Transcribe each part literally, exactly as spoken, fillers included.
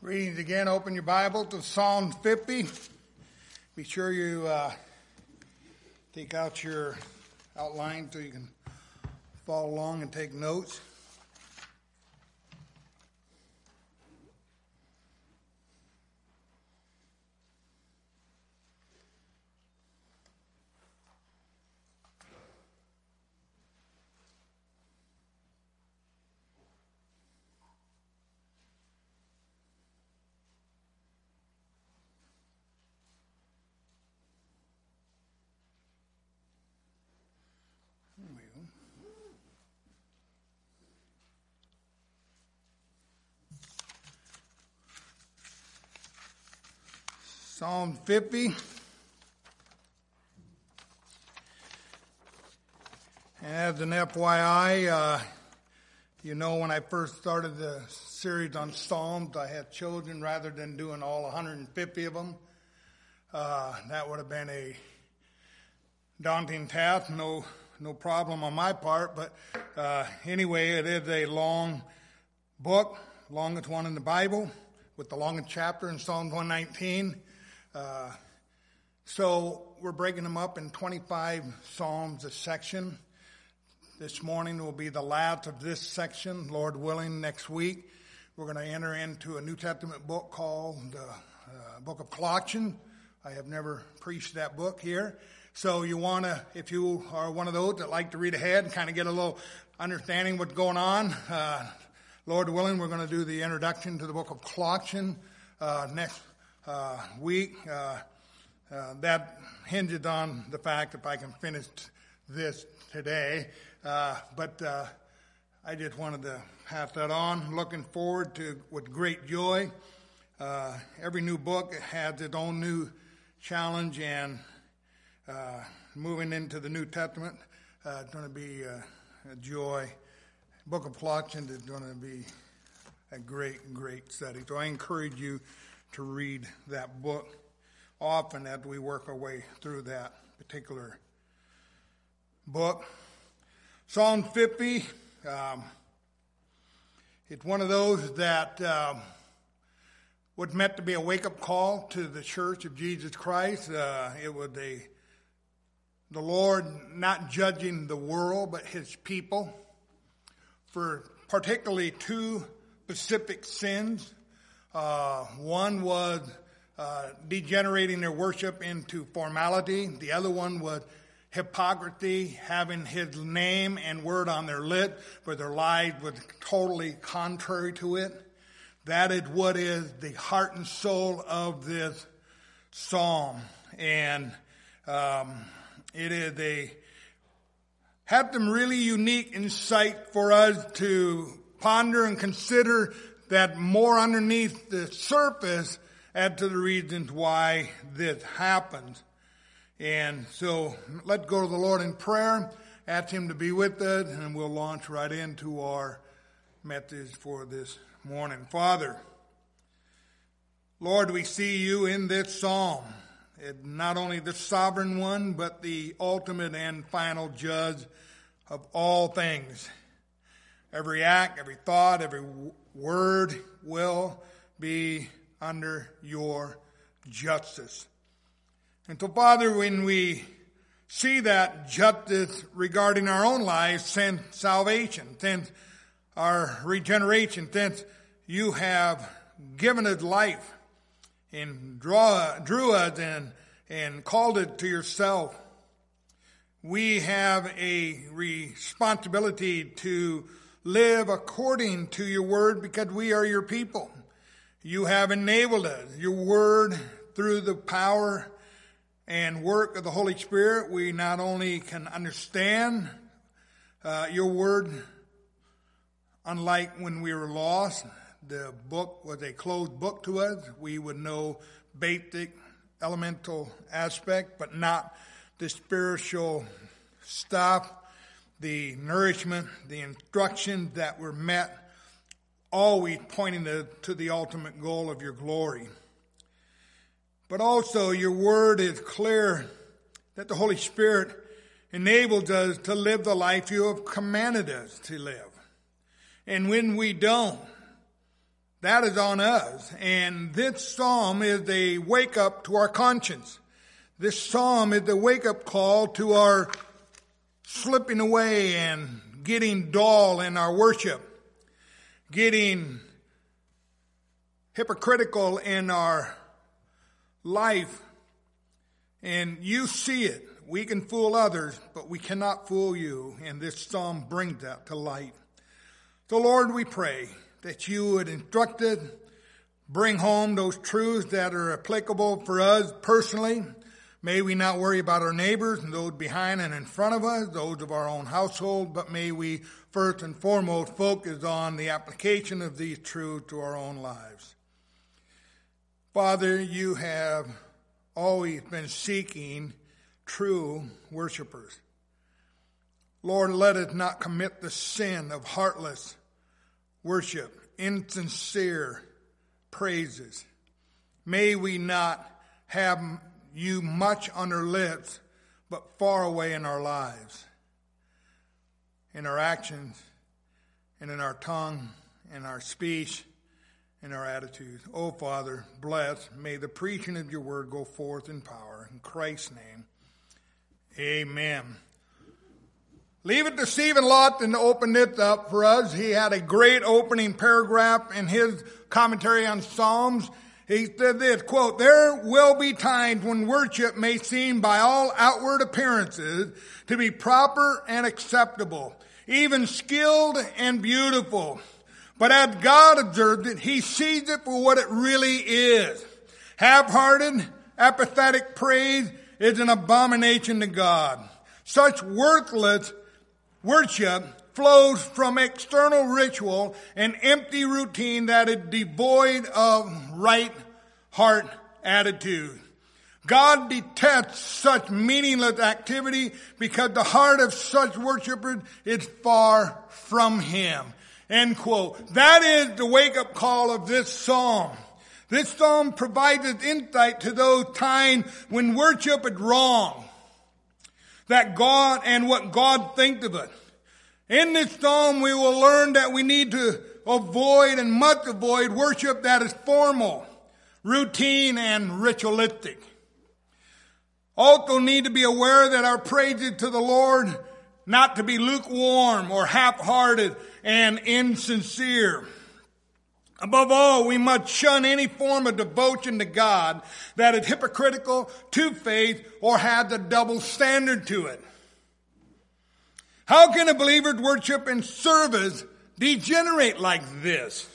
Readings again, open your Bible to Psalm fifty. Be sure you uh, take out your outline so you can follow along and take notes. Psalm fifty. And as an F Y I, uh, you know, when I first started the series on Psalms, I had chosen rather than doing all one hundred fifty of them. Uh, that would have been a daunting task, no no problem on my part. But uh, anyway, it is a long book, longest one in the Bible, with the longest chapter in Psalm one nineteen. Uh, so we're breaking them up in twenty-five Psalms a section. This morning will be the last of this section. Lord willing, next week we're going to enter into a New Testament book called the uh, Book of Colossians. I have never preached that book here. So you want to, if you are one of those that like to read ahead and kind of get a little understanding what's going on, uh, Lord willing, we're going to do the introduction to the Book of Colossians uh, next Uh, week. Uh, uh, that hinges on the fact if I can finish this today. Uh, but uh, I just wanted to pass that on. Looking forward to with great joy. Uh, every new book has its own new challenge, and uh, moving into the New Testament, uh, it's going to be uh, a joy. Book of Colossians is going to be a great, great study. So I encourage you to read that book often as we work our way through that particular book. Psalm fifty, um, it's one of those that um, was meant to be a wake-up call to the Church of Jesus Christ. Uh, it was a, the Lord not judging the world, but his people for particularly two specific sins. Uh, one was uh, degenerating their worship into formality. The other one was hypocrisy, having his name and word on their lips, but their lives was totally contrary to it. That is what is the heart and soul of this psalm. And um, it is a have some really unique insight for us to ponder and consider that more underneath the surface as to the reasons why this happens. And so let's go to the Lord in prayer, ask him to be with us, and we'll launch right into our message for this morning. Father, Lord, we see you in this psalm, not only the sovereign one, but the ultimate and final judge of all things. Every act, every thought, every word will be under your justice. And so, Father, when we see that justice regarding our own lives, since salvation, since our regeneration, since you have given us life and draw, drew us and, and called it to yourself, we have a responsibility to live according to your word because we are your people. You have enabled us. Your word, through the power and work of the Holy Spirit, we not only can understand uh, your word, unlike when we were lost, the book was a closed book to us. We would know basic, elemental aspect, but not the spiritual stuff, the nourishment, the instructions that were met, always pointing to, to the ultimate goal of your glory. But also your word is clear that the Holy Spirit enables us to live the life you have commanded us to live. And when we don't, That is on us. And this psalm is a wake up to our conscience. This psalm is a wake up call to our slipping away and getting dull in our worship, getting hypocritical in our life. And you see it. We can fool others, but we cannot fool you. And this psalm brings that to light. So Lord, we pray that you would instruct us, bring home those truths that are applicable for us personally. May we not worry about our neighbors and those behind and in front of us, those of our own household, but may we first and foremost focus on the application of these truths to our own lives. Father, you have always been seeking true worshipers. Lord, let us not commit the sin of heartless worship, insincere praises. May we not have you much on our lips, but far away in our lives, in our actions, and in our tongue, in our speech, in our attitudes. Oh, Father, bless. May the preaching of your word go forth in power. In Christ's name, amen. Leave it to Stephen Lawton to open this up for us. He had a great opening paragraph in his commentary on Psalms. He said this, quote, "There will be times when worship may seem by all outward appearances to be proper and acceptable, even skilled and beautiful. But as God observed it, he sees it for what it really is. Half-hearted, apathetic praise is an abomination to God. Such worthless worship flows from external ritual and empty routine that is devoid of right heart attitude. God detests such meaningless activity because the heart of such worshipers is far from him." End quote. That is the wake-up call of this psalm. This psalm provides us insight to those times when worship is wrong, that God and what God thinks of it. In this psalm, we will learn that we need to avoid and must avoid worship that is formal, routine, and ritualistic. Also need to be aware that our praises to the Lord not to be lukewarm or half-hearted and insincere. Above all, we must shun any form of devotion to God that is hypocritical, two-faced, or has a double standard to it. How can a believer's worship and service degenerate like this?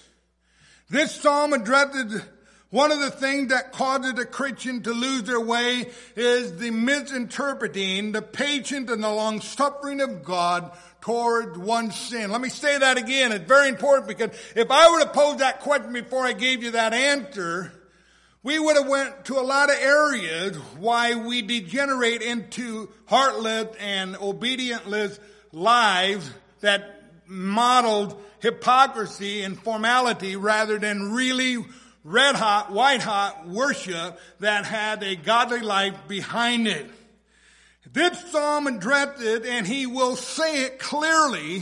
This psalm addresses one of the things that causes a Christian to lose their way is the misinterpreting the patience and the long suffering of God toward one's sin. Let me say that again. It's very important because if I were to pose that question before I gave you that answer, we would have went to a lot of areas why we degenerate into heartless and obedientless lives that modeled hypocrisy and formality rather than really red hot, white hot worship that had a godly life behind it. This psalm addressed it, and he will say it clearly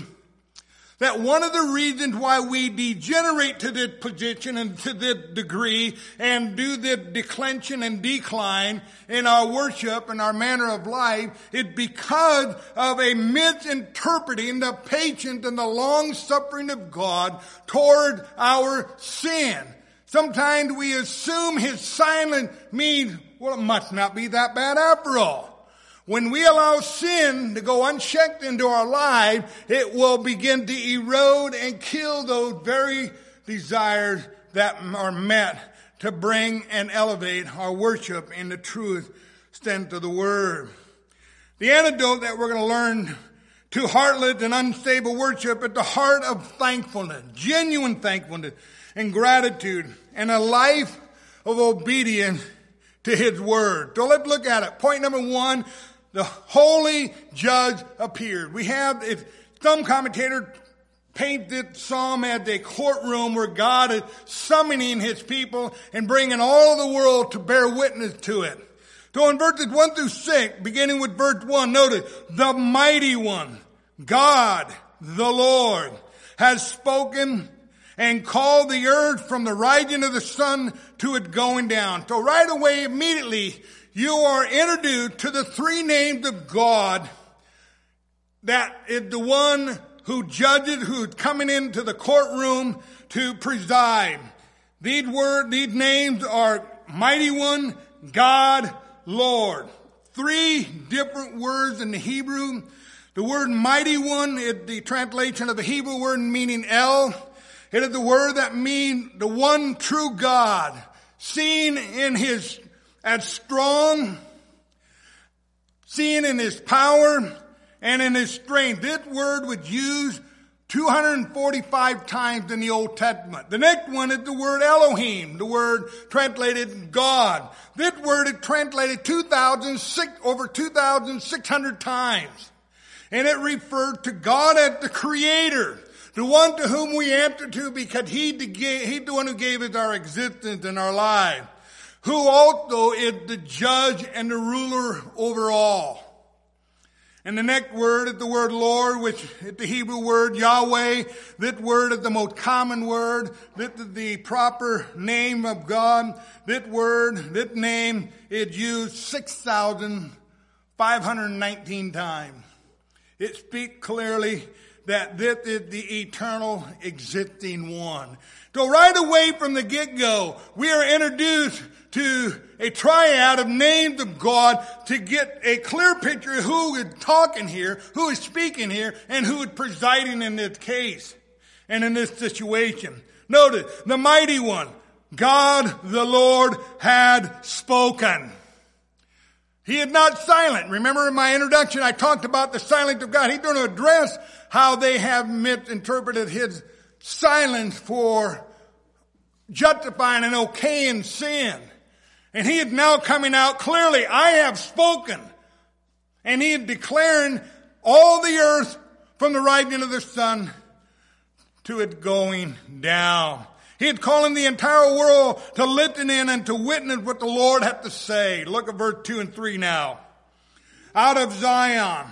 that one of the reasons why we degenerate to this position and to this degree and do this declension and decline in our worship and our manner of life is because of a misinterpreting the patience and the long suffering of God toward our sin. Sometimes we assume his silence means, well, it must not be that bad after all. When we allow sin to go unchecked into our lives, it will begin to erode and kill those very desires that are met to bring and elevate our worship in the truest extent of the word. The antidote that we're going to learn to heartless and unstable worship is the heart of thankfulness, genuine thankfulness and gratitude, and a life of obedience to his word. So let's look at it. Point number one, the holy judge appeared. We have, if some commentators paint this psalm as a courtroom where God is summoning his people and bringing all of the world to bear witness to it. So in verses one through six, beginning with verse one, notice, the mighty one, God, the Lord, has spoken, and called the earth from the rising of the sun to it going down. So right away, immediately, you are introduced to the three names of God that is the one who judges, who's coming into the courtroom to preside. These word, these names are Mighty One, God, Lord. Three different words in the Hebrew. The word Mighty One is the translation of the Hebrew word meaning El. It is the word that means the one true God, seen in his, as strong, seen in his power, and in his strength. This word was used two hundred forty-five times in the Old Testament. The next one is the word Elohim, the word translated God. This word is translated two thousand six, over two thousand six hundred times. And it referred to God as the Creator, the one to whom we answer to because He the, He's the one who gave us our existence and our life, who also is the judge and the ruler over all. And the next word is the word Lord, which is the Hebrew word Yahweh. This word is the most common word. This is the proper name of God. This word, this name is used six thousand five hundred nineteen times. It speaks clearly that this is the eternal existing one. So right away from the get-go, we are introduced to a triad of names of God to get a clear picture of who is talking here, who is speaking here, and who is presiding in this case and in this situation. Notice, the Mighty One, God the Lord had spoken. He is not silent. Remember in my introduction I talked about the silence of God. He's going to address how they have misinterpreted his silence for justifying and okaying sin. And he is now coming out clearly, I have spoken. And he is declaring all the earth from the rising of the sun to it going down. He is calling the entire world to listen in and to witness what the Lord had to say. Look at verse two and three now. Out of Zion,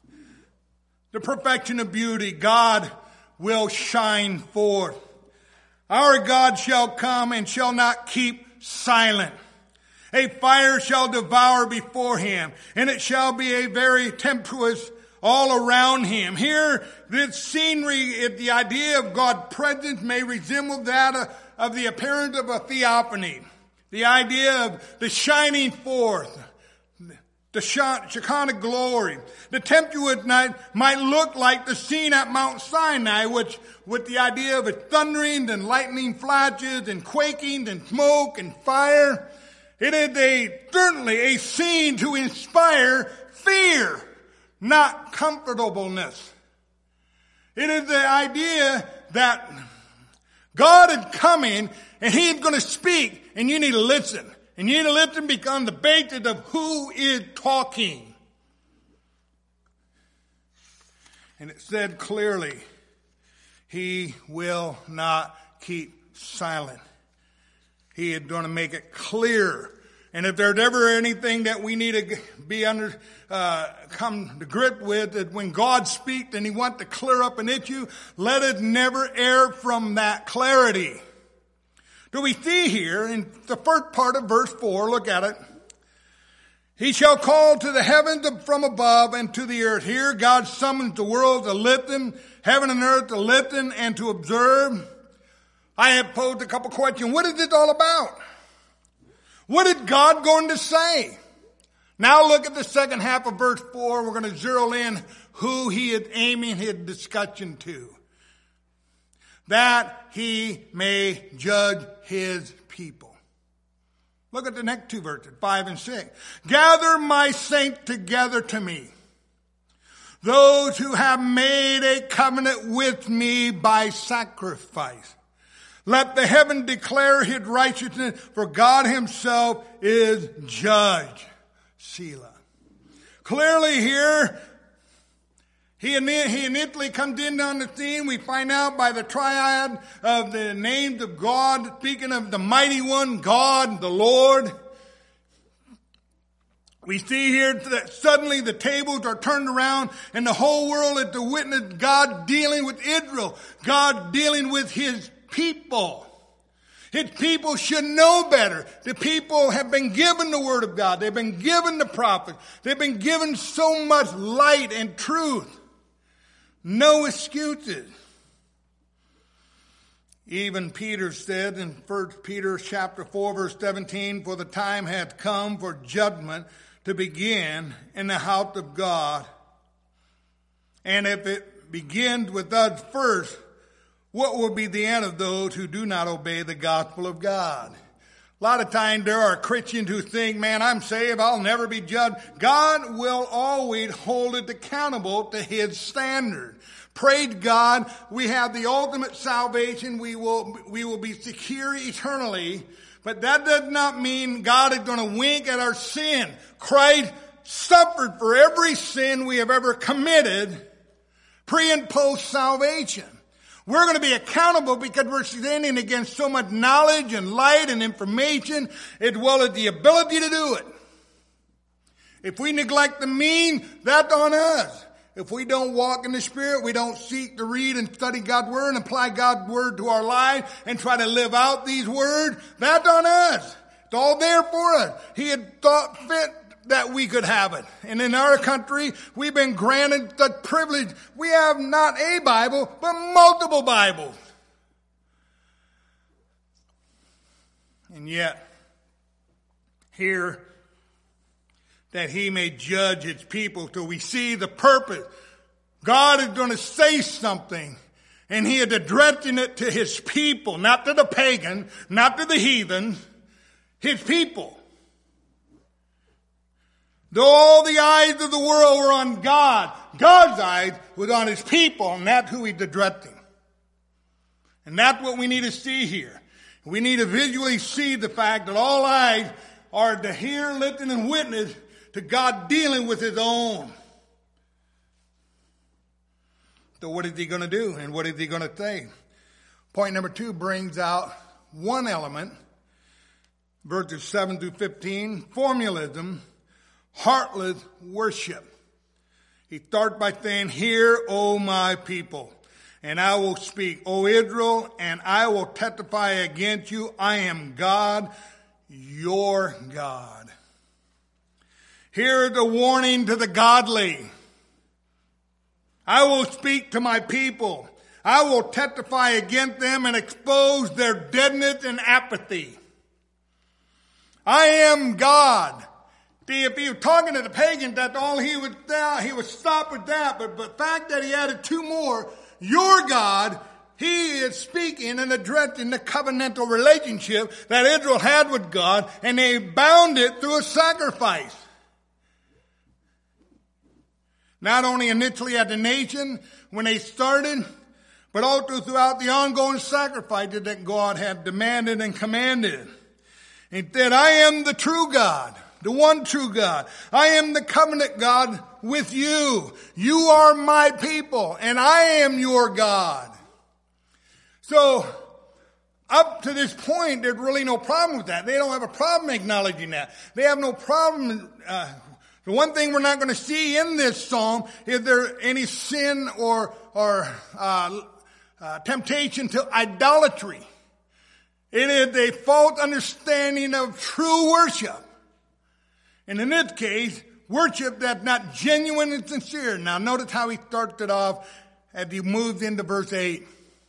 the perfection of beauty, God will shine forth. Our God shall come and shall not keep silent. A fire shall devour before him, and it shall be a very tempestuous all around him. Here, this scenery, the idea of God's presence may resemble that of, of the appearance of a theophany. The idea of the shining forth, the Shekinah glory. The tempestuous night might look like the scene at Mount Sinai, which, with the idea of it thundering and lightning flashes and quaking and smoke and fire. It is a, certainly a scene to inspire fear, not comfortableness. It is the idea that God is coming and He is going to speak and you need to listen. And you need to listen because the basis of who is talking. And it said clearly, He will not keep silent. He is going to make it clear. And if there's ever anything that we need to be under, uh, come to grip with, that when God speaks and He wants to clear up an issue, let it never err from that clarity. Do we see here in the first part of verse four, look at it. He shall call to the heavens from above and to the earth. Here God summons the world to listen, heaven and earth to listen and to observe. I have posed a couple questions. What is this all about? What is God going to say? Now look at the second half of verse four. We're going to zero in who He is aiming His discussion to. That He may judge His people. Look at the next two verses, five and six. Gather my saints together to me, those who have made a covenant with me by sacrifice. Let the heaven declare His righteousness, for God Himself is judge. Selah. Clearly here, He initially comes in on the scene. We find out by the triad of the names of God, speaking of the Mighty One, God, the Lord. We see here that suddenly the tables are turned around and the whole world is to witness God dealing with Israel, God dealing with His people. His people should know better. The people have been given the Word of God. They've been given the prophets. They've been given so much light and truth. No excuses. Even Peter said in First Peter chapter four, verse seventeen, for the time hath come for judgment to begin in the house of God. And if it begins with us first, what will be the end of those who do not obey the gospel of God? A lot of times there are Christians who think, man, I'm saved, I'll never be judged. God will always hold it accountable to His standard. Praise God, we have the ultimate salvation. We will, we will be secure eternally. But that does not mean God is going to wink at our sin. Christ suffered for every sin we have ever committed, pre and post salvation. We're going to be accountable because we're standing against so much knowledge and light and information, as well as the ability to do it. If we neglect the mean, that's on us. If we don't walk in the Spirit, we don't seek to read and study God's Word and apply God's Word to our life and try to live out these words, that's on us. It's all there for us. He had thought fit that we could have it. And in our country, we've been granted the privilege. We have not a Bible, but multiple Bibles. And yet, here, that He may judge His people till we see the purpose. God is going to say something, and He is addressing it to His people, not to the pagan, not to the heathen, His people. Though all the eyes of the world were on God, God's eyes was on His people, and that's who He's addressing. And that's what we need to see here. We need to visually see the fact that all eyes are to hear, listen, and witness to God dealing with His own. So what is He going to do, and what is He going to say? Point number two brings out one element, verses seven through fifteen, formalism, heartless worship. He starts by saying, hear, O my people, and I will speak, O Israel, and I will testify against you. I am God, your God. Here is a warning to the godly. I will speak to my people. I will testify against them and expose their deadness and apathy. I am God. See, if he was talking to the pagans, that's all he would he would stop with that. But the fact that he added two more, your God, he is speaking and addressing the covenantal relationship that Israel had with God, and they bound it through a sacrifice. Not only initially as a nation when they started, but also throughout the ongoing sacrifices that God had demanded and commanded. He said, I am the true God, the one true God. I am the covenant God with you. You are my people, and I am your God. So, up to this point, there's really no problem with that. They don't have a problem acknowledging that. They have no problem. Uh, the one thing we're not going to see in this psalm is there any sin or or uh, uh, temptation to idolatry. It is a false understanding of true worship. And in this case, worship that's not genuine and sincere. Now, notice how he starts it off as he moves into verse eight.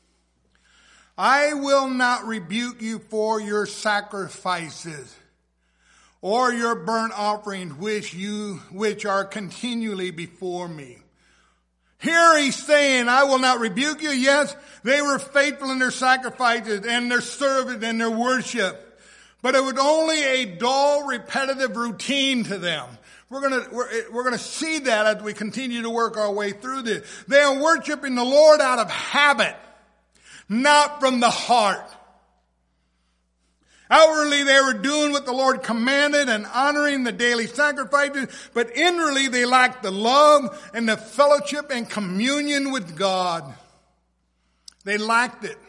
I will not rebuke you for your sacrifices or your burnt offerings which you, which are continually before me. Here he's saying, I will not rebuke you. Yes, they were faithful in their sacrifices and their service and their worship. But it was only a dull, repetitive routine to them. We're gonna, we're, we're gonna see that as we continue to work our way through this. They are worshiping the Lord out of habit, not from the heart. Outwardly, they were doing what the Lord commanded and honoring the daily sacrifices, but inwardly, they lacked the love and the fellowship and communion with God. They lacked it.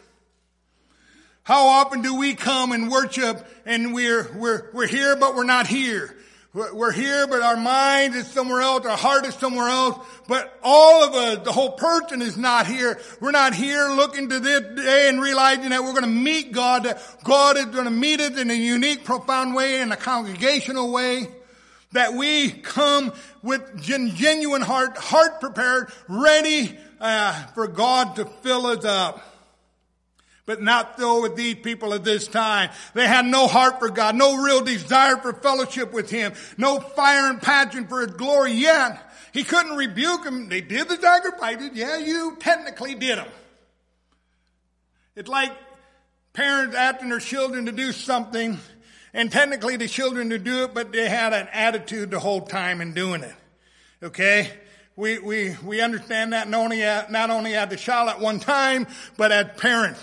How often do we come and worship and we're, we're, we're here, but we're not here? We're here, but our mind is somewhere else. Our heart is somewhere else. But all of us, the whole person is not here. We're not here looking to this day and realizing that we're going to meet God, that God is going to meet us in a unique, profound way, in a congregational way. That we come with genuine heart, heart prepared, ready uh, for God to fill us up. But not so with these people at this time. They had no heart for God, no real desire for fellowship with Him, no fire and passion for His glory yet. He couldn't rebuke them. They did the sacrifices. Yeah, you technically did them. It's like parents asking their children to do something, and technically the children to do it, but they had an attitude the whole time in doing it. Okay? We, we, we understand that not only at, not only at the child at one time, but as parents.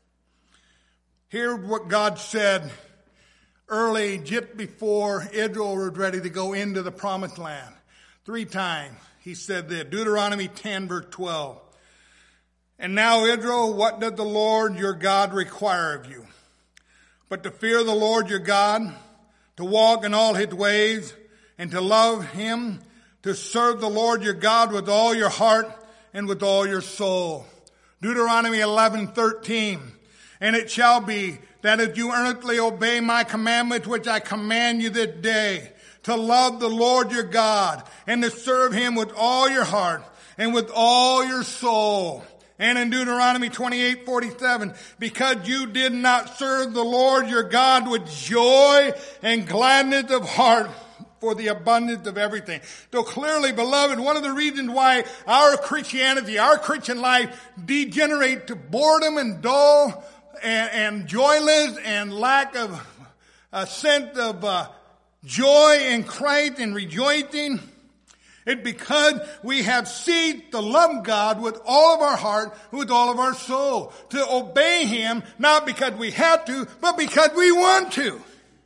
Here's what God said early, just before Israel was ready to go into the promised land. Three times He said this. Deuteronomy ten, verse twelve. And now, Israel, what does the Lord your God require of you? But to fear the Lord your God, to walk in all His ways, and to love Him, to serve the Lord your God with all your heart and with all your soul. Deuteronomy eleven, thirteen. And it shall be that if you earnestly obey my commandments, which I command you this day, to love the Lord your God and to serve Him with all your heart and with all your soul. And in Deuteronomy twenty-eight, forty-seven, because you did not serve the Lord your God with joy and gladness of heart for the abundance of everything. So clearly, beloved, one of the reasons why our Christianity, our Christian life degenerates to boredom and dull and, and joyless and lack of a sense of uh, joy in Christ and rejoicing, it's because we have ceased to love God with all of our heart, with all of our soul, to obey Him, not because we have to, but because we want to.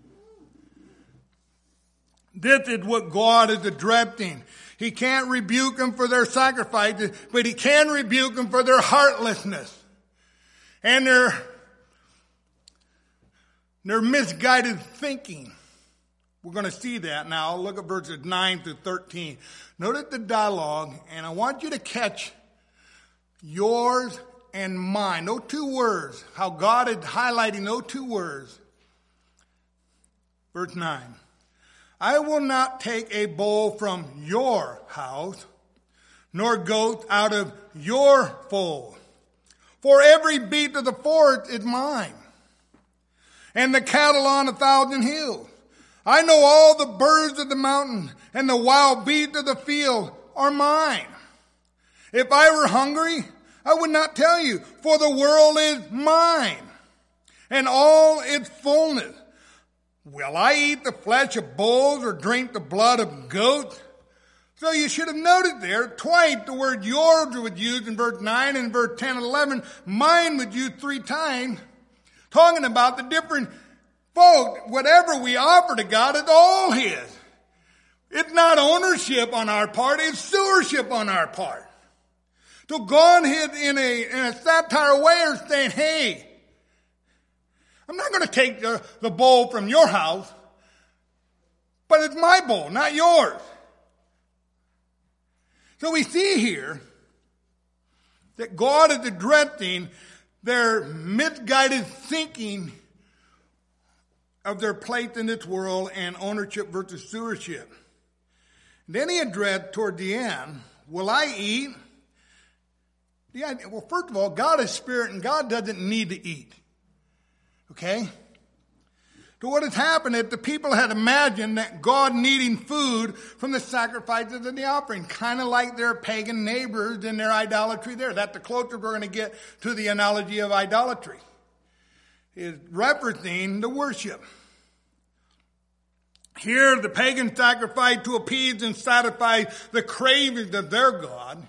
This is what God is addressing. He can't rebuke them for their sacrifices, but He can rebuke them for their heartlessness and their, their misguided thinking. We're going to see that now. Look at verses nine through thirteen. Notice the dialogue, and I want you to catch yours and mine. Those two words, how God is highlighting those two words. Verse nine. I will not take a bull from your house, nor goat out of your fold. For every beast of the forest is mine, and the cattle on a thousand hills. I know all the birds of the mountain, and the wild beasts of the field are mine. If I were hungry, I would not tell you, for the world is mine, and all its fullness. Will I eat the flesh of bulls or drink the blood of goats? So you should have noted there twice the word yours was used in verse nine, and in verse ten and eleven, mine was used three times, talking about the different folk. Whatever we offer to God is all His. It's not ownership on our part, it's stewardship on our part. So God is in a, in a satire way of saying, hey, I'm not going to take the, the bowl from your house, but it's my bowl, not yours. So we see here that God is addressing their misguided thinking of their place in this world and ownership versus stewardship. Then He addressed toward the end, will I eat? The idea, well, first of all, God is spirit and God doesn't need to eat. Okay? So what has happened is the people had imagined that God needing food from the sacrifices and the offering, kind of like their pagan neighbors and their idolatry there. That's the closest we're going to get to the analogy of idolatry, is referencing the worship. Here, the pagan sacrifice to appease and satisfy the cravings of their God.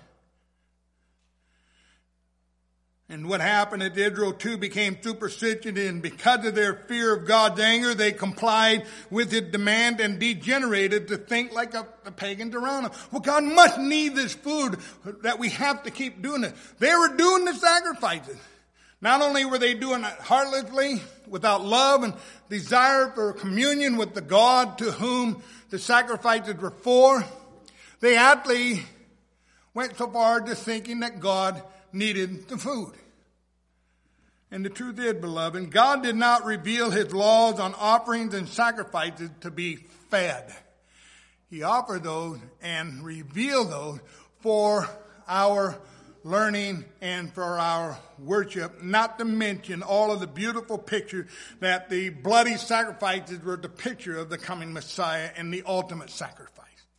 And what happened is Israel too became superstitious, and because of their fear of God's anger, they complied with His demand and degenerated to think like a, a pagans around them. Well, God must need this food that we have to keep doing it. They were doing the sacrifices. Not only were they doing it heartlessly, without love and desire for communion with the God to whom the sacrifices were for, they actually went so far to thinking that God needed the food. And the truth is, beloved, God did not reveal his laws on offerings and sacrifices to be fed. He offered those and revealed those for our learning and for our worship, not to mention all of the beautiful pictures that the bloody sacrifices were the picture of the coming Messiah and the ultimate sacrifice.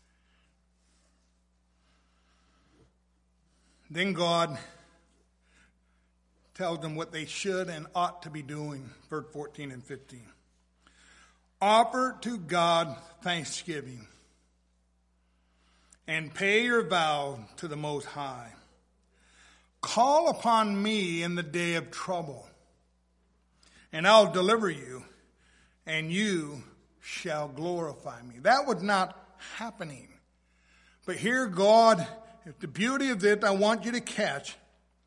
Then God tells them what they should and ought to be doing, verse fourteen and fifteen. Offer to God thanksgiving and pay your vow to the Most High. Call upon me in the day of trouble, and I'll deliver you, and you shall glorify me. That was not happening. But here God, the beauty of this I want you to catch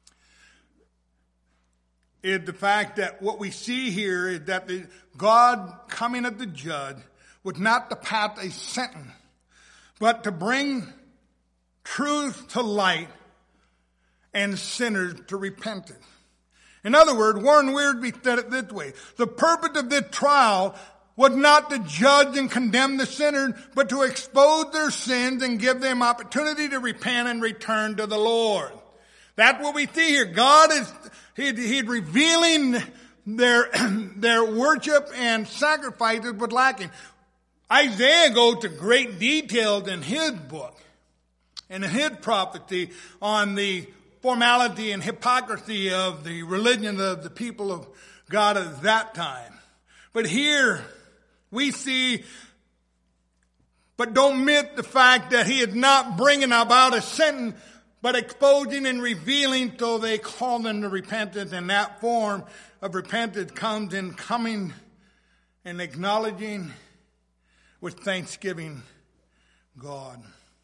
is the fact that what we see here is that the God coming as the judge was not to pass a sentence, but to bring truth to light and sinners to repentance. In other words, Warren Wiersbe said it this way: the purpose of this trial was not to judge and condemn the sinners, but to expose their sins and give them opportunity to repent and return to the Lord. That's what we see here. God is, he, he's revealing their, their worship and sacrifices was lacking. Isaiah goes to great details in his book and in his prophecy on the formality and hypocrisy of the religion of the people of God at that time. But here we see, but don't miss the fact that he is not bringing about a sentence, but exposing and revealing so they call them to repentance. And that form of repentance comes in coming and acknowledging with thanksgiving God.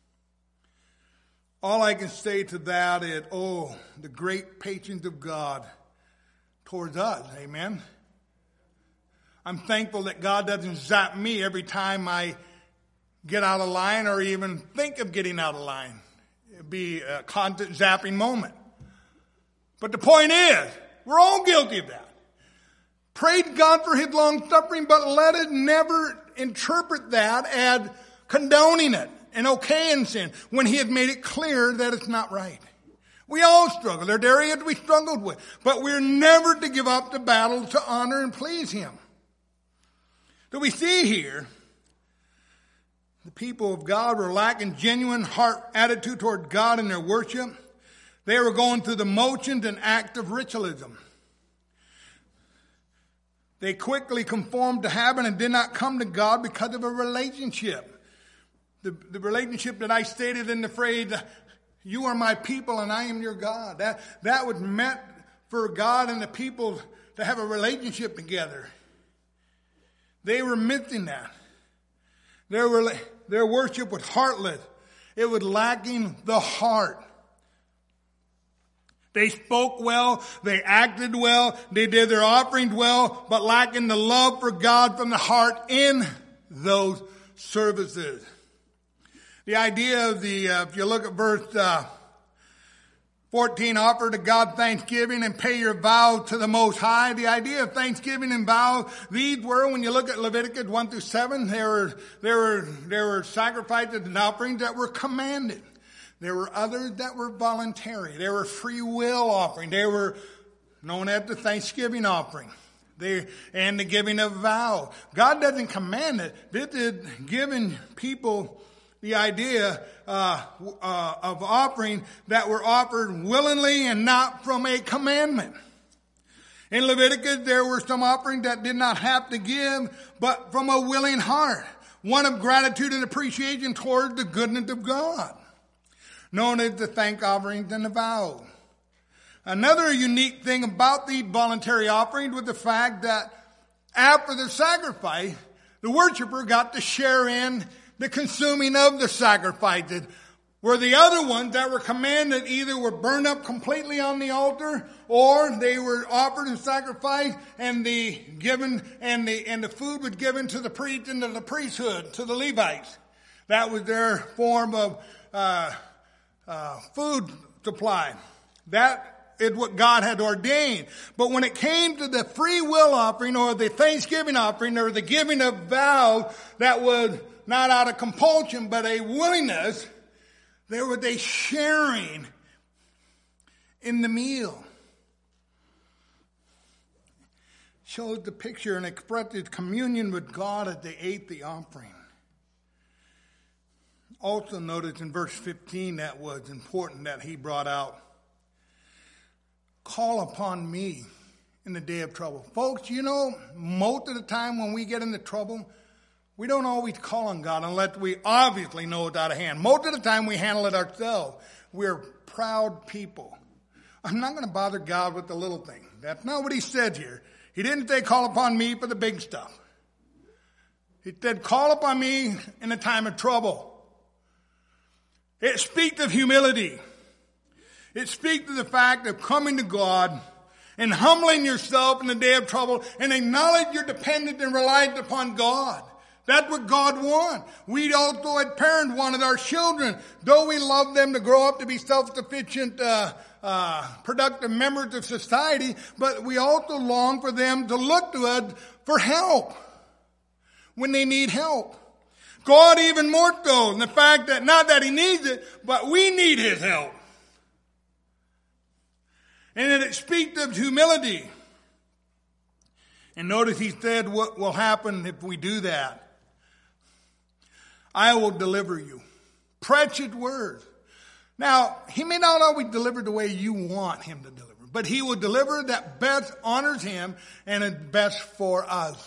All I can say to that is, oh, the great patience of God towards us. Amen. I'm thankful that God doesn't zap me every time I get out of line or even think of getting out of line. It'd be a constant zapping moment. But the point is, we're all guilty of that. Praise God for his long suffering, but let us never interpret that as condoning it and okaying sin when he has made it clear that it's not right. We all struggle. There are areas we struggled with, but we're never to give up the battle to honor and please him. So we see here, the people of God were lacking genuine heart attitude toward God in their worship. They were going through the motions and act of ritualism. They quickly conformed to habit and did not come to God because of a relationship. The, the relationship that I stated in the phrase, you are my people and I am your God. That, that was meant for God and the people to have a relationship together. They were missing that. Their, their worship was heartless. It was lacking the heart. They spoke well, they acted well, they did their offerings well, but lacking the love for God from the heart in those services. The idea of the, uh, if you look at verse uh, fourteen, offer to God thanksgiving and pay your vow to the Most High. The idea of thanksgiving and vow, these were, when you look at Leviticus one through seven, there were, there were, there were sacrifices and offerings that were commanded. There were others that were voluntary. There were free will offerings. They were known as the Thanksgiving offering. They, and the giving of vow. God doesn't command it. This is giving people the idea uh, uh, of offering that were offered willingly and not from a commandment. In Leviticus, there were some offerings that did not have to give, but from a willing heart. One of gratitude and appreciation toward the goodness of God, known as the thank offerings and the vow. Another unique thing about the voluntary offerings was the fact that after the sacrifice, the worshiper got to share in the consuming of the sacrifices Where the other ones that were commanded either were burned up completely on the altar, or they were offered in sacrifice, and the given and the and the food was given to the priest and to the priesthood, to the Levites. That was their form of uh, uh, food supply. That is what God had ordained. But when it came to the free will offering or the thanksgiving offering or the giving of vows, that was not out of compulsion but a willingness. There was a sharing in the meal. Shows the picture and expresses communion with God as they ate the offering. Also notice in verse fifteen that was important that he brought out. Call upon me in the day of trouble. Folks, you know, most of the time when we get into trouble, we don't always call on God unless we obviously know it's out of hand. Most of the time we handle it ourselves. We're proud people. I'm not going to bother God with the little thing. That's not what he said here. He didn't say call upon me for the big stuff. He said call upon me in a time of trouble. It speaks of humility. It speaks of the fact of coming to God and humbling yourself in the day of trouble and acknowledge you're dependent and reliant upon God. That's what God wants. We also as parents wanted our children, though we love them to grow up to be self-sufficient, uh, uh, productive members of society, but we also long for them to look to us for help when they need help. God even more so in the fact that not that he needs it, but we need his help. And then it speaks of humility. And notice he said what will happen if we do that. I will deliver you. Precious words. Now, he may not always deliver the way you want him to deliver, but he will deliver that best honors him and is best for us.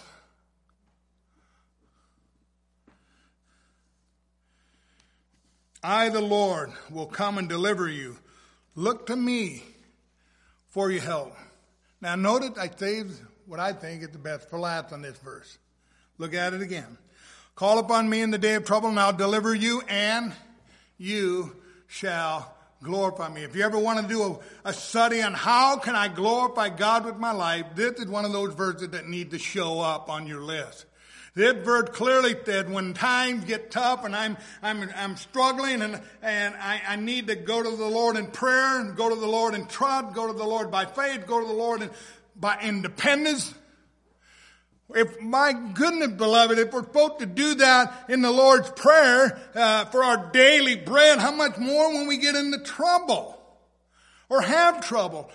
I, the Lord, will come and deliver you. Look to me for your help. Now, notice I saved what I think is the best for last on this verse. Look at it again. Call upon me in the day of trouble, and I'll deliver you, and you shall glorify me. If you ever want to do a, a study on how can I glorify God with my life, this is one of those verses that need to show up on your list. This verse clearly said when times get tough and I'm I'm I'm struggling and and I, I need to go to the Lord in prayer and go to the Lord in trust, go to the Lord by faith, go to the Lord in, by independence. If, my goodness, beloved, if we're supposed to do that in the Lord's Prayer uh, for our daily bread, how much more when we get into trouble or have trouble?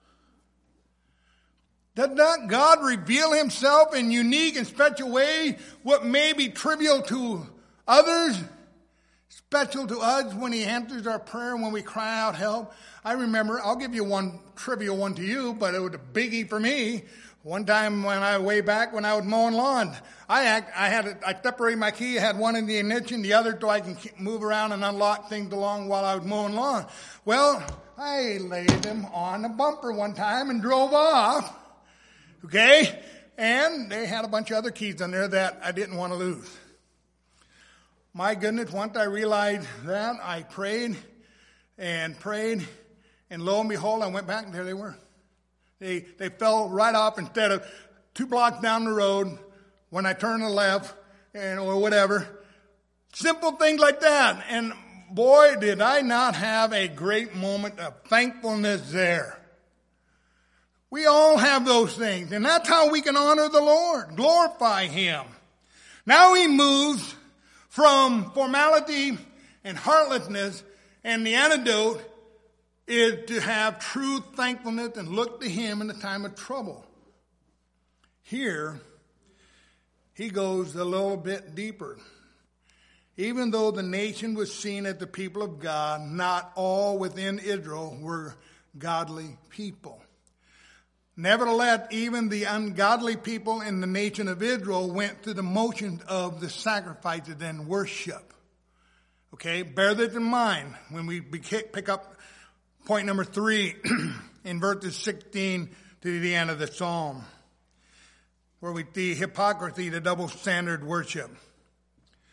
Does not God reveal himself in unique and special ways, what may be trivial to others, special to us when he answers our prayer when we cry out help? I remember, I'll give you one trivial one to you, but it was a biggie for me. One time when I, way back when I was mowing lawn, I act, I had, I separated my key, I had one in the ignition, the other so I can move around and unlock things along while I was mowing lawn. Well, I laid them on a bumper one time and drove off, okay? And they had a bunch of other keys on there that I didn't want to lose. My goodness, once I realized that, I prayed and prayed, and lo and behold, I went back and there they were. They they fell right off instead of two blocks down the road when I turned to the left and or whatever. Simple things like that. And boy, did I not have a great moment of thankfulness there. We all have those things. And that's how we can honor the Lord, glorify him. Now he moves from formality and heartlessness, and the antidote is to have true thankfulness and look to him in the time of trouble. Here, he goes a little bit deeper. Even though the nation was seen as the people of God, not all within Israel were godly people. Nevertheless, even the ungodly people in the nation of Israel went through the motions of the sacrifices and worship. Okay, bear this in mind when we pick up point number three in verses sixteen to the end of the psalm, where we see hypocrisy, the double standard worship.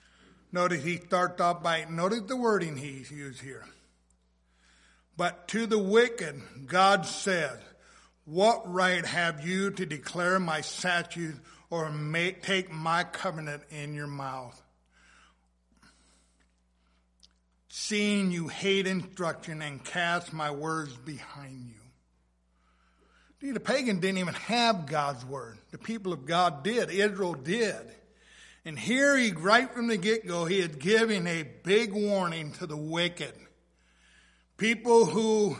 Notice he starts off by, notice the wording he's used here. But to the wicked, God said, what right have you to declare my statutes or make, take my covenant in your mouth? Seeing you hate instruction and cast my words behind you. See, the pagan didn't even have God's word. The people of God did. Israel did. And here he, right from the get-go, he is giving a big warning to the wicked. People who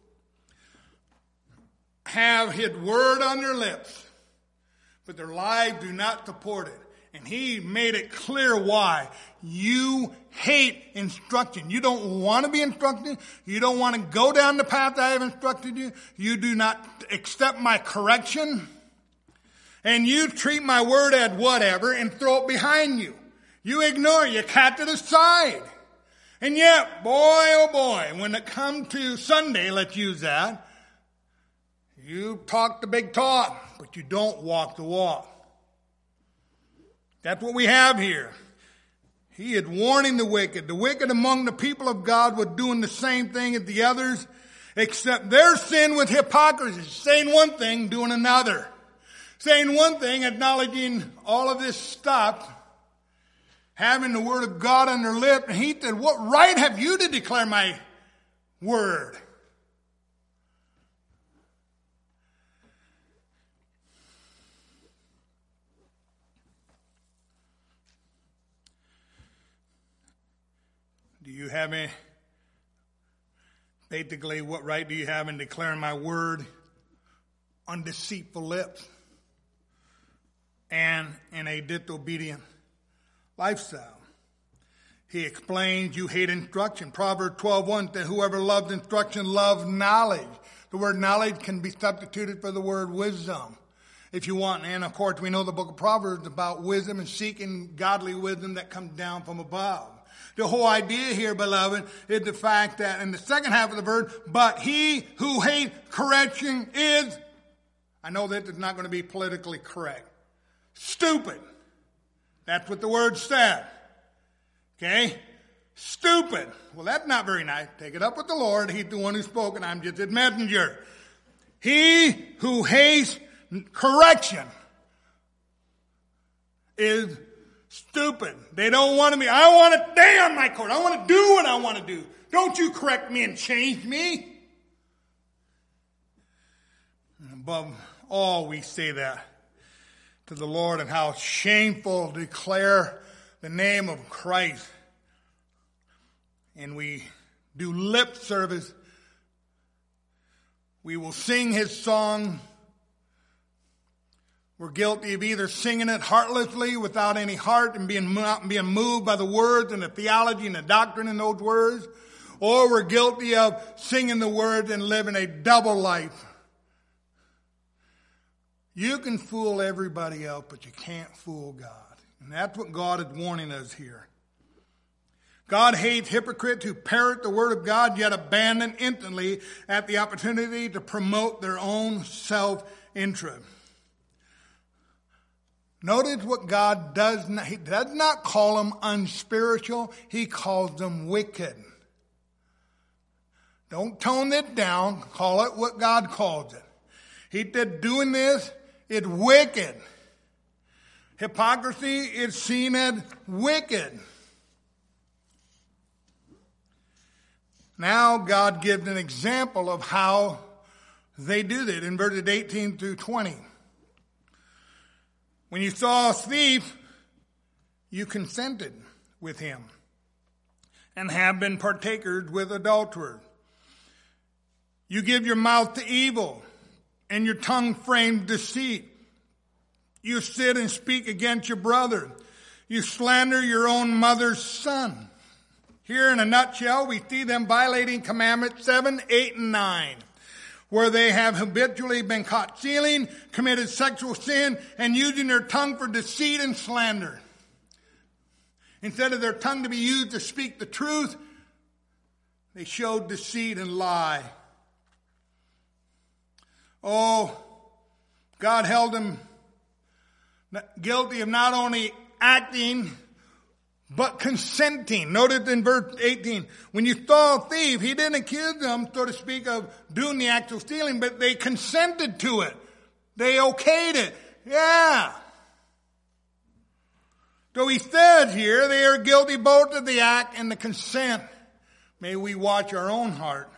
have his word on their lips, but their lives do not support it. And he made it clear why. You hate instruction. You don't want to be instructed. You don't want to go down the path I have instructed you. You do not accept my correction. And you treat my word as whatever and throw it behind you. You ignore it. You cat it aside. And yet, boy, oh boy, when it comes to Sunday, let's use that, you talk the big talk, but you don't walk the walk. That's what we have here. He is warning the wicked. The wicked among the people of God were doing the same thing as the others, except their sin with hypocrisy, saying one thing, doing another. Saying one thing, acknowledging all of this stuff, having the word of God on their lip. And he said, what right have you to declare my word? Do you have any, basically, what right do you have in declaring my word on deceitful lips and in a disobedient lifestyle? He explains you hate instruction. Proverbs twelve one, that whoever loves instruction loves knowledge. The word knowledge can be substituted for the word wisdom, if you want. And of course, we know the book of Proverbs about wisdom and seeking godly wisdom that comes down from above. The whole idea here, beloved, is the fact that in the second half of the verse, but he who hates correction is, I know that is not going to be politically correct, stupid. That's what the word said. Okay? Stupid. Well, that's not very nice. Take it up with the Lord. He's the one who spoke, and I'm just his messenger. He who hates correction is stupid. They don't want to be, I want to stay on my course. I want to do what I want to do. Don't you correct me and change me. And above all, we say that to the Lord, and how shameful to declare the name of Christ. And we do lip service. We will sing his song. We're guilty of either singing it heartlessly without any heart and being, being moved by the words and the theology and the doctrine in those words. Or we're guilty of singing the words and living a double life. You can fool everybody else, but you can't fool God. And that's what God is warning us here. God hates hypocrites who parrot the word of God yet abandon instantly at the opportunity to promote their own self-interest. Notice what God does not, he does not call them unspiritual. He calls them wicked. Don't tone it down. Call it what God calls it. He said doing this is wicked. Hypocrisy is seen as wicked. Now God gives an example of how they do that in verses eighteen through twenty. When you saw a thief, you consented with him and have been partakers with adulterers. You give your mouth to evil and your tongue framed deceit. You sit and speak against your brother. You slander your own mother's son. Here in a nutshell, we see them violating commandments seven, eight, and nine. Where they have habitually been caught stealing, committed sexual sin, and using their tongue for deceit and slander. Instead of their tongue to be used to speak the truth, they showed deceit and lie. Oh, God held them guilty of not only acting but consenting. Notice in verse eighteen, when you saw a thief, he didn't accuse them, so to speak, of doing the actual stealing, but they consented to it. They okayed it. Yeah. So he says here, they are guilty both of the act and the consent. May we watch our own heart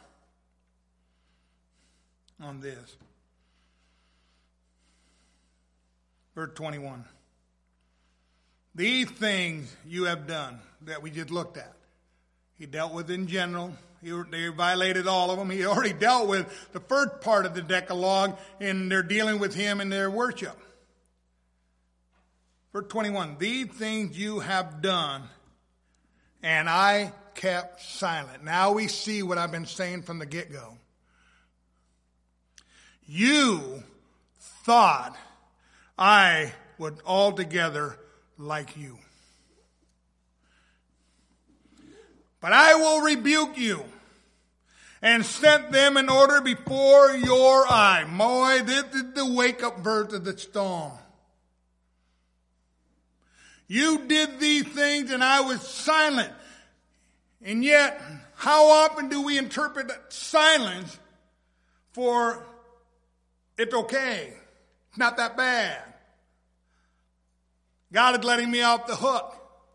on this. Verse twenty-one. These things you have done that we just looked at. He dealt with in general. He, they violated all of them. He already dealt with the first part of the Decalogue in their dealing with him in their worship. Verse twenty-one. These things you have done, and I kept silent. Now we see what I've been saying from the get-go. You thought I would altogether like you. But I will rebuke you and set them in order before your eye. Boy, this is the wake-up verse of the storm. You did these things and I was silent. And yet, how often do we interpret silence for it's okay? It's not that bad. God is letting me off the hook.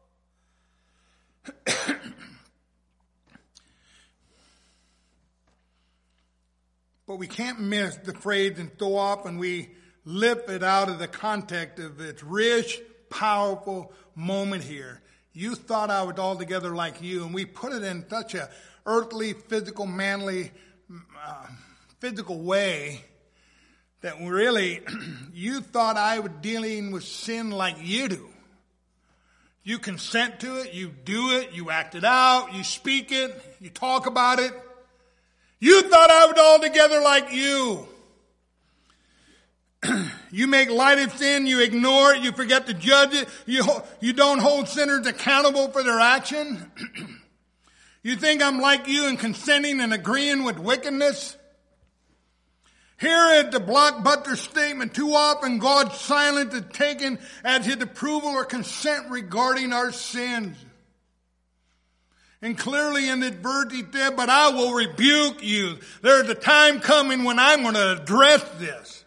But we can't miss the phrase, and so often we lift it out of the context of its rich, powerful moment here. You thought I was altogether like you, and we put it in such a earthly, physical, manly, uh, physical way that really, you thought I was dealing with sin like you do. You consent to it, you do it, you act it out, you speak it, you talk about it. You thought I was altogether like you. You make light of sin, you ignore it, you forget to judge it, you, you don't hold sinners accountable for their action. You think I'm like you in consenting and agreeing with wickedness? Here is the blockbuster statement. Too often God's silence is taken as his approval or consent regarding our sins. And clearly in this verse he said, but I will rebuke you. There's a time coming when I'm going to address this.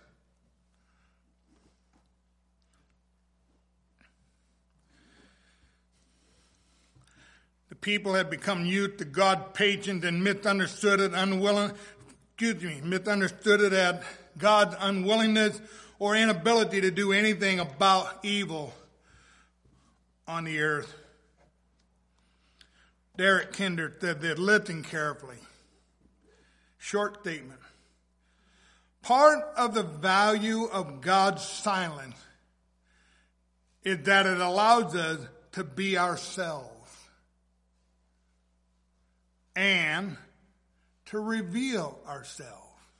The people had become used to God's patience and misunderstood it, unwilling, excuse me, misunderstood it as God's unwillingness or inability to do anything about evil on the earth. Derek Kinder said this, listen carefully. Short statement. Part of the value of God's silence is that it allows us to be ourselves and to reveal ourselves.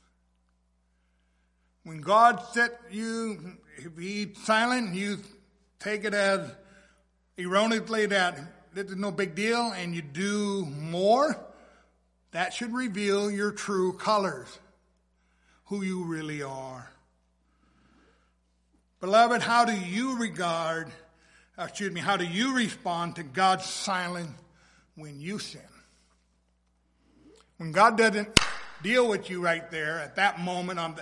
When God set you, if he's silent, you take it as erroneously that this is no big deal and you do more, that should reveal your true colors, who you really are. Beloved, how do you regard, excuse me, how do you respond to God's silence when you sin? When God doesn't deal with you right there at that moment on the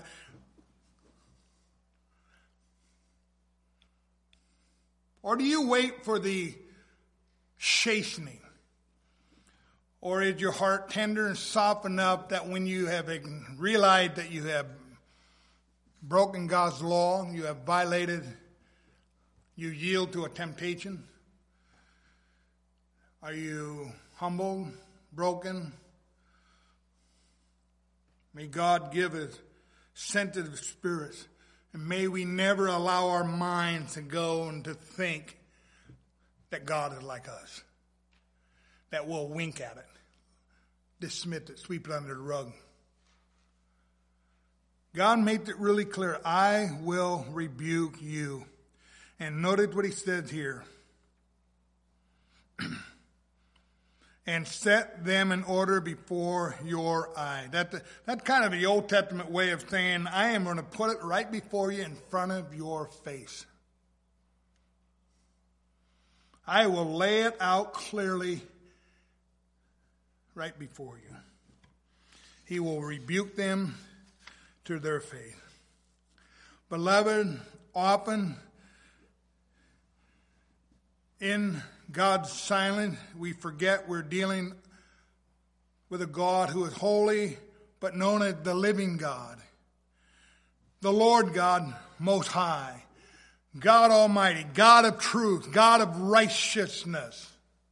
or do you wait for the chastening? Or is your heart tender and soft enough that when you have realized that you have broken God's law, you have violated, you yield to a temptation? Are you humble, broken? May God give us sensitive spirits. And may we never allow our minds to go and to think that God is like us. That we'll wink at it, dismiss it, sweep it under the rug. God made it really clear, I will rebuke you. And notice what he says here. And set them in order before your eye. That, that's kind of the Old Testament way of saying, I am going to put it right before you in front of your face. I will lay it out clearly right before you. He will rebuke them to their faith. Beloved, often in God's silence, we forget we're dealing with a God who is holy, but known as the living God. The Lord God Most High. God Almighty. God of truth. God of righteousness.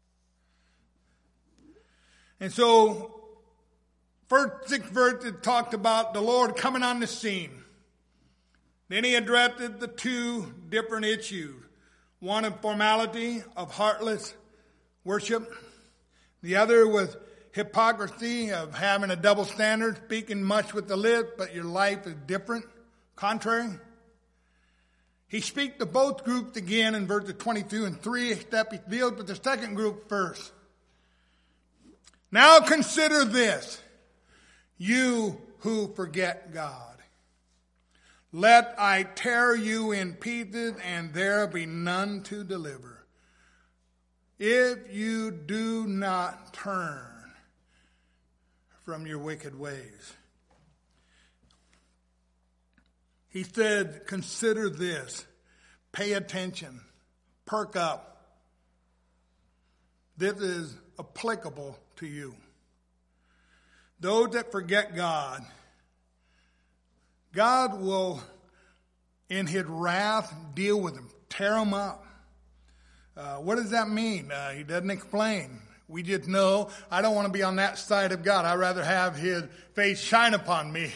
And so, first six verses talked about the Lord coming on the scene. Then he addressed the two different issues. One of formality, of heartless worship. The other was hypocrisy, of having a double standard, speaking much with the lips, but your life is different, contrary. He speaks to both groups again in verses twenty-two and three, except he deals with the second group first. Now consider this, you who forget God. Let I tear you in pieces, and there be none to deliver. If you do not turn from your wicked ways. He said, consider this. Pay attention. Perk up. This is applicable to you. Those that forget God, God will, in his wrath, deal with them, tear them up. Uh, what does that mean? Uh, he doesn't explain. We just know, I don't want to be on that side of God. I'd rather have his face shine upon me.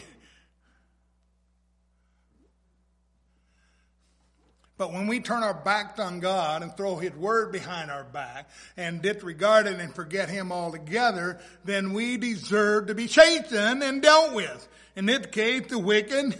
But when we turn our backs on God and throw his word behind our back and disregard it and forget him altogether, then we deserve to be chastened and dealt with. In this case, the wicked.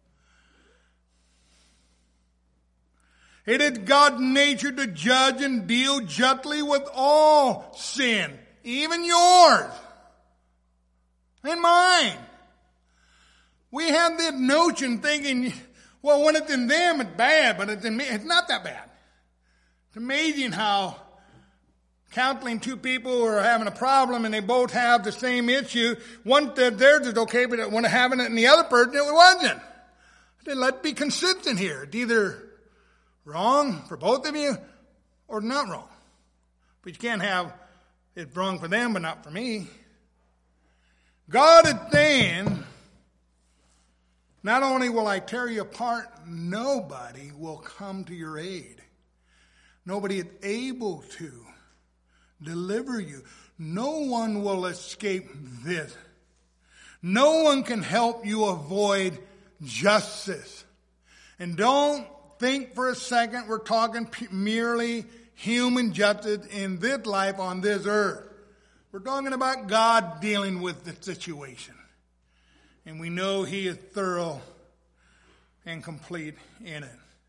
It is God's nature to judge and deal justly with all sin, even yours and mine. We have this notion thinking, well, when it's in them, it's bad, but it's in me. It's not that bad. It's amazing how counseling two people who are having a problem and they both have the same issue. One said theirs is okay, but when having it in the other person, it wasn't. I said, let's be consistent here. It's either wrong for both of you or not wrong. But you can't have it wrong for them, but not for me. God is saying, not only will I tear you apart, nobody will come to your aid. Nobody is able to deliver you. No one will escape this. No one can help you avoid justice. And don't think for a second we're talking merely human justice in this life on this earth. We're talking about God dealing with the situation. And we know he is thorough and complete in it.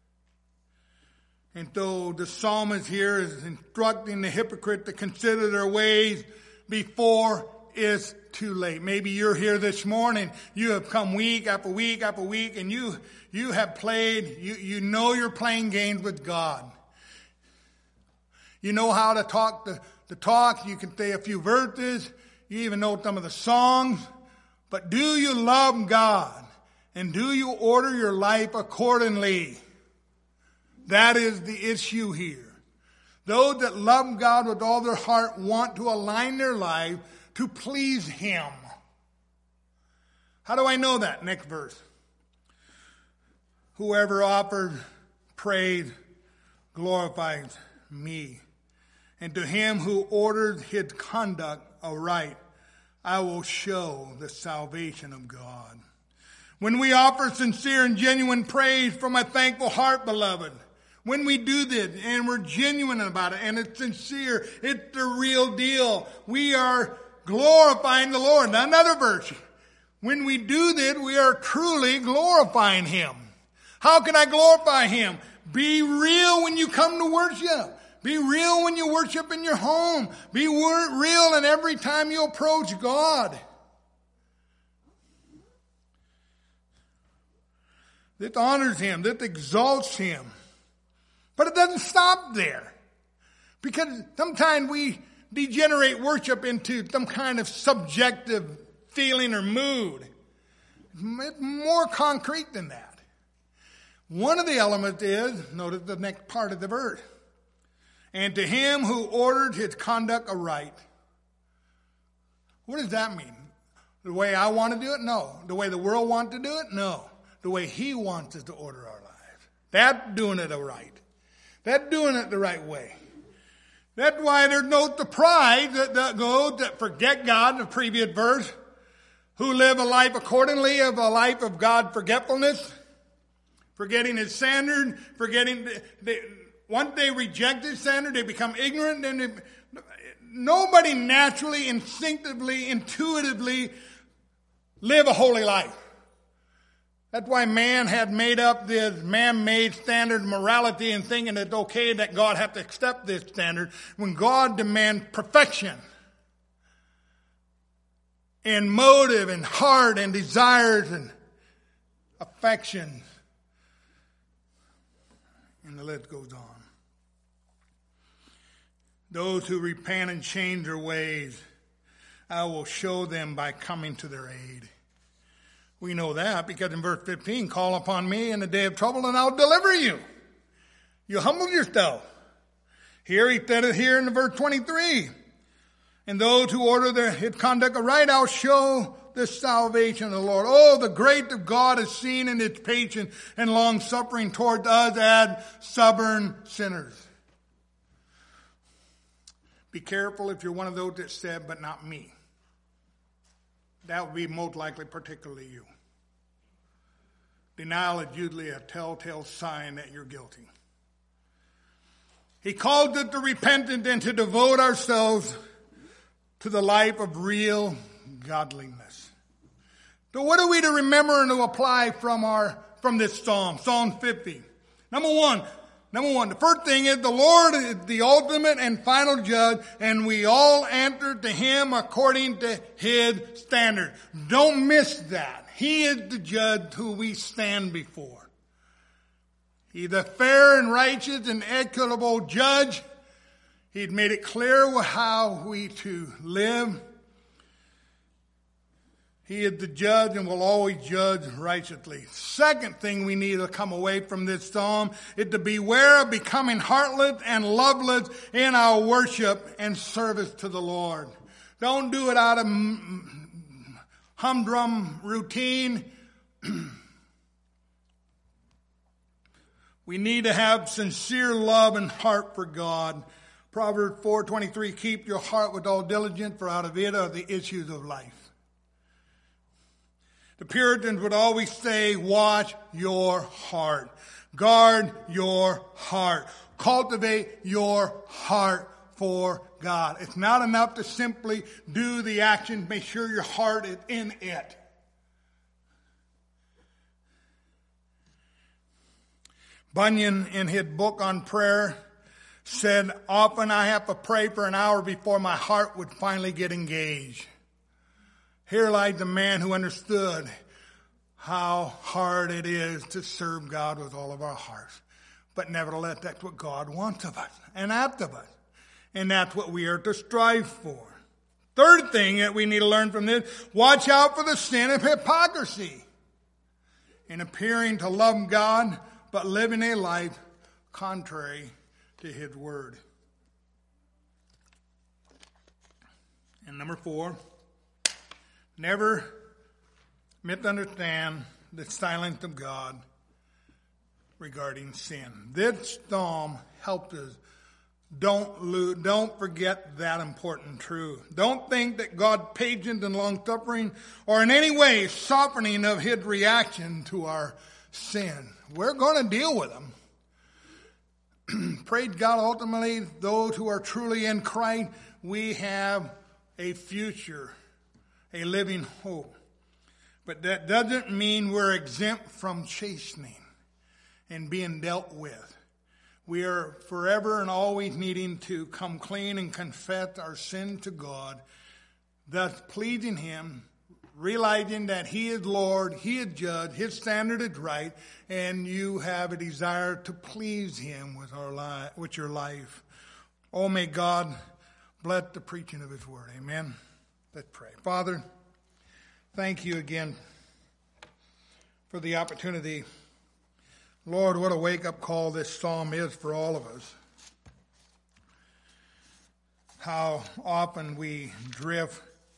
And so the psalmist here is instructing the hypocrite to consider their ways before it's too late. Maybe you're here this morning. You have come week after week after week, and you you have played, you, you know you're playing games with God. You know how to talk the, the talk. You can say a few verses. You even know some of the songs. But do you love God? And do you order your life accordingly? That is the issue here. Those that love God with all their heart want to align their life to please him. How do I know that? Next verse. Whoever offers praise glorifies me. And to him who orders his conduct aright, I will show the salvation of God. When we offer sincere and genuine praise from a thankful heart, beloved, when we do this and we're genuine about it and it's sincere, it's the real deal, we are glorifying the Lord. Now another verse. When we do this, we are truly glorifying him. How can I glorify him? Be real when you come to worship. Be real when you worship in your home. Be real in every time you approach God. This honors him. This exalts him. But it doesn't stop there. Because sometimes we degenerate worship into some kind of subjective feeling or mood. It's more concrete than that. One of the elements is, notice the next part of the verse, and to him who ordered his conduct aright. What does that mean? The way I want to do it? No. The way the world wants to do it? No. The way he wants us to order our lives. That's doing it aright. That's doing it the right way. That's why there's no surprise that, that those that forget God, the previous verse, who live a life accordingly of a life of God forgetfulness, forgetting his standard, forgetting, they, once they reject his standard, they become ignorant, and they, nobody naturally, instinctively, intuitively live a holy life. That's why man had made up this man-made standard morality and thinking it's okay that God has to accept this standard when God demands perfection in motive and heart and desires and affections. And the list goes on. Those who repent and change their ways, I will show them by coming to their aid. We know that because in verse fifteen, call upon me in the day of trouble and I'll deliver you. You humble yourself. Here he said it here in the verse twenty-three. And those who order their his conduct aright, I'll show the salvation of the Lord. Oh, the grace of God is seen in its patience and long suffering toward us as stubborn sinners. Be careful if you're one of those that said, but not me. That would be most likely particularly you. Denial is usually a telltale sign that you're guilty. He called us to repentance and to devote ourselves to the life of real godliness. So what are we to remember and to apply from our from this psalm, Psalm fifty? Number one, number one, the first thing is the Lord is the ultimate and final judge, and we all answer to him according to his standard. Don't miss that. He is the judge who we stand before. He's a fair and righteous and equitable judge. He'd made it clear how we to live. He is the judge and will always judge righteously. Second thing we need to come away from this psalm is to beware of becoming heartless and loveless in our worship and service to the Lord. Don't do it out of humdrum routine. We need to have sincere love and heart for God. Proverbs four twenty-three, keep your heart with all diligence, for out of it are the issues of life. The Puritans would always say, watch your heart. Guard your heart. Cultivate your heart for God. It's not enough to simply do the action. Make sure your heart is in it. Bunyan, in his book on prayer, said, often I have to pray for an hour before my heart would finally get engaged. Here lies the man who understood how hard it is to serve God with all of our hearts. But nevertheless, that's what God wants of us and asked of us. And that's what we are to strive for. Third thing that we need to learn from this, watch out for the sin of hypocrisy in appearing to love God, but living a life contrary to his word. And number four, never misunderstand the silence of God regarding sin. This psalm helps us. Don't lose, don't forget that important truth. Don't think that God's patient and long-suffering or in any way softening of his reaction to our sin. We're going to deal with them. Praise God, ultimately, those who are truly in Christ, we have a future, a living hope. But that doesn't mean we're exempt from chastening and being dealt with. We are forever and always needing to come clean and confess our sin to God, thus pleasing him, realizing that he is Lord, he is judge, his standard is right, and you have a desire to please him with our life, with your life. Oh, may God bless the preaching of his word. Amen. Let's pray. Father, thank you again for the opportunity. Lord, what a wake-up call this psalm is for all of us. How often we drift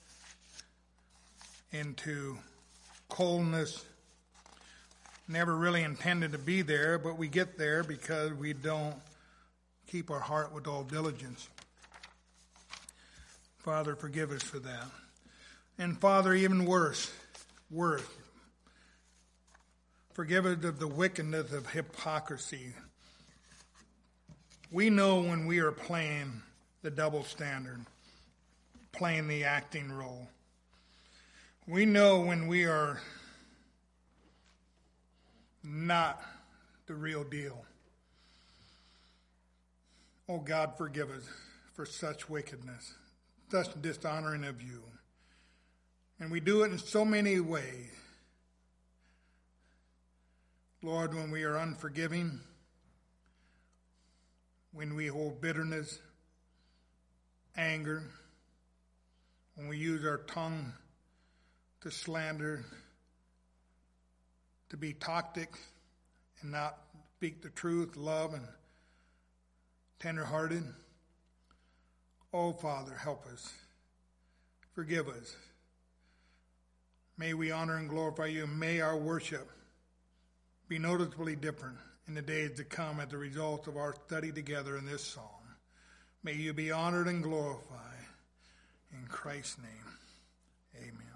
into coldness, never really intended to be there, but we get there because we don't keep our heart with all diligence. Father, forgive us for that. And Father, even worse, worse, forgive us of the wickedness of hypocrisy. We know when we are playing the double standard, playing the acting role. We know when we are not the real deal. Oh God, forgive us for such wickedness, such dishonoring of you. And we do it in so many ways. Lord, when we are unforgiving, when we hold bitterness, anger, when we use our tongue to slander, to be toxic and not speak the truth, love, and tenderhearted. Oh, Father, help us. Forgive us. May we honor and glorify you. May our worship be noticeably different in the days to come as a result of our study together in this psalm. May you be honored and glorified. In Christ's name, amen.